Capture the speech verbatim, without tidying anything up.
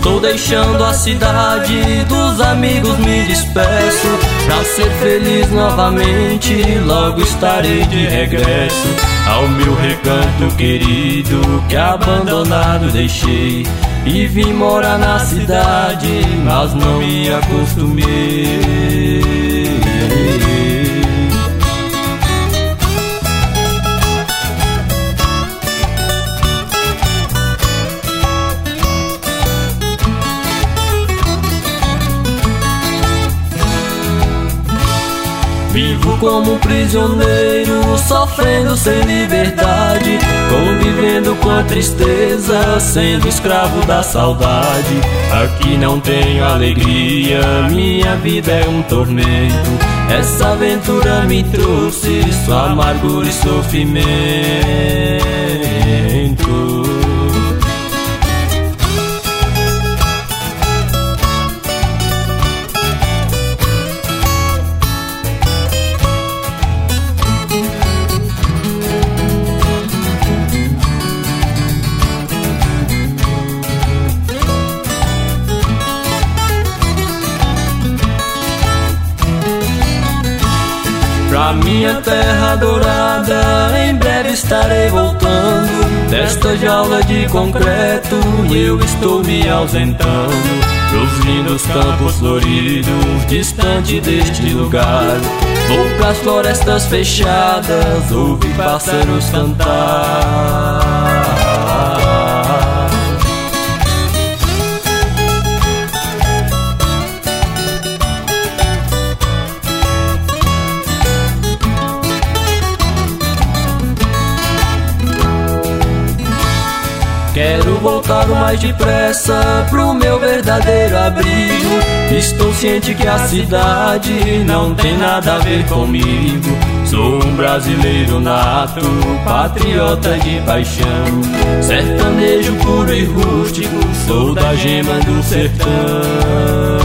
Estou deixando a cidade, dos amigos me despeço. Pra ser feliz novamente, logo estarei de regresso ao meu recanto querido, que abandonado deixei. E vim morar na cidade, mas não me acostumei. Vivo como um prisioneiro, sofrendo sem liberdade, convivendo com a tristeza, sendo escravo da saudade. Aqui não tenho alegria, minha vida é um tormento. Essa aventura me trouxe só amargura e sofrimento. Pra minha terra dourada, em breve estarei voltando. Desta jaula de concreto eu estou me ausentando, pros lindos campos floridos, distante deste lugar. Vou pras florestas fechadas, ouvir pássaros cantar. Quero voltar o mais depressa pro meu verdadeiro abrigo. Estou ciente que a cidade não tem nada a ver comigo. Sou um brasileiro nato, patriota de paixão, sertanejo puro e rústico, sou da gema do sertão.